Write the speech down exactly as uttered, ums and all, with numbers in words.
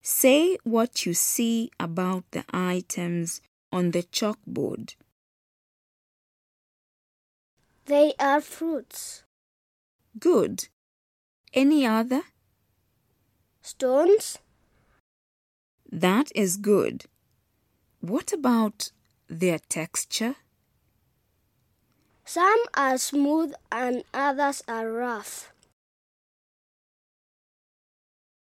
Say what you see about the items on the chalkboard. They are fruits. Good. Any other? Stones. That is good. What about their texture? Some are smooth and others are rough.